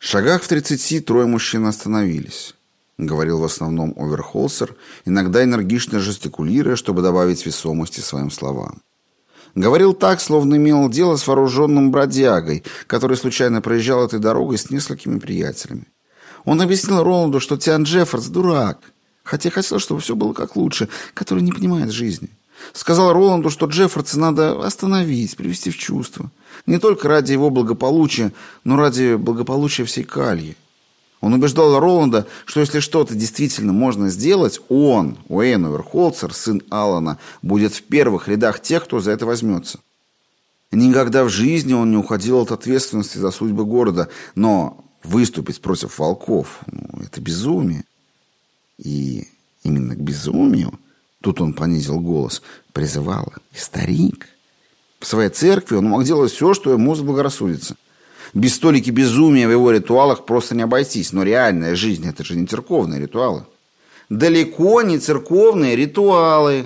шагах в 30 трое мужчин остановились. Говорил в основном Оверхолсер, иногда энергично жестикулируя, чтобы добавить весомости своим словам. Говорил так, словно имел дело с вооруженным бродягой, который случайно проезжал этой дорогой с несколькими приятелями. Он объяснил Роланду, что Тиан Джеффордс дурак, хотя хотел, чтобы все было как лучше, который не понимает жизни. Сказал Роланду, что Джеффордса надо остановить, привести в чувство. Не только ради его благополучия, но ради благополучия всей Кальи. Он убеждал Роланда, что если что-то действительно можно сделать, он, Уэйн Оверхолсер, сын Алана, будет в первых рядах тех, кто за это возьмется. Никогда в жизни он не уходил от ответственности за судьбы города, но выступить против волков – это безумие. И именно к безумию, тут он понизил голос, призывал и старик. В своей церкви он мог делать все, что ему заблагорассудится. Без столики безумия в его ритуалах просто не обойтись. Но реальная жизнь – это же не церковные ритуалы. Далеко не церковные ритуалы.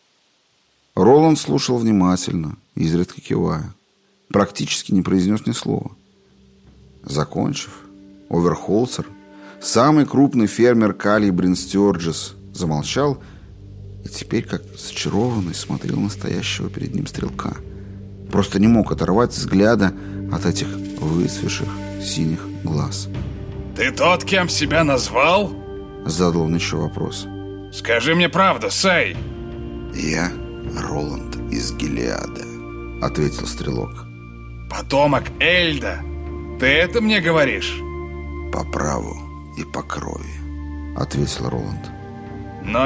Роланд слушал внимательно, изредка кивая. Практически не произнес ни слова. Закончив, Оверхолсер, самый крупный фермер Кальи Брин Стёрджес, замолчал и теперь, как зачарованный, смотрел на стоящего перед ним стрелка. Просто не мог оторвать взгляда от этих выцветших синих глаз. «Ты тот, кем себя назвал?» Задал он еще вопрос. «Скажи мне правду, Сэй!» «Я Роланд из Гилеада», — ответил стрелок. «Потомок Эльда? Ты это мне говоришь?» «По праву и по крови», — ответил Роланд. Но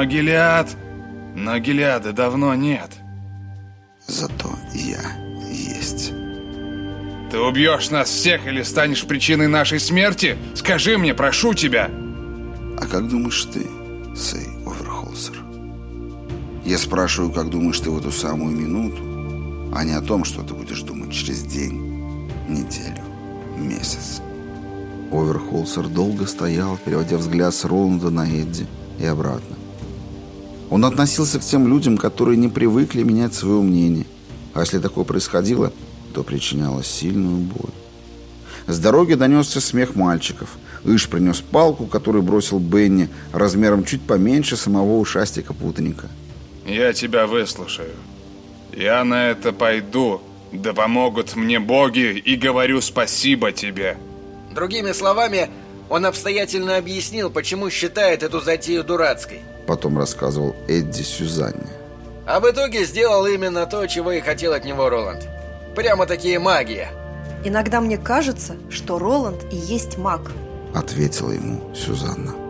Гилеада давно нет. «Зато я есть». «Ты убьешь нас всех или станешь причиной нашей смерти? Скажи мне, прошу тебя!» «А как думаешь ты, Сэй Оверхолсер?» «Я спрашиваю, как думаешь ты в эту самую минуту, а не о том, что ты будешь думать через день, неделю, месяц». Оверхолсер долго стоял, переводя взгляд с Роланда на Эдди и обратно. Он относился к тем людям, которые не привыкли менять свое мнение, а если такое происходило, то причиняло сильную боль. С дороги донесся смех мальчиков. Иш принес палку, которую бросил Бенни, размером чуть поменьше самого ушастика-путаника. «Я тебя выслушаю. Я на это пойду. Да помогут мне боги, и говорю спасибо тебе». Другими словами, он обстоятельно объяснил, почему считает эту затею дурацкой. Потом рассказывал Эдди Сюзанне. А в итоге сделал именно то, чего и хотел от него Роланд. Прямо-таки магия. Иногда мне кажется, что Роланд и есть маг, ответила ему Сюзанна.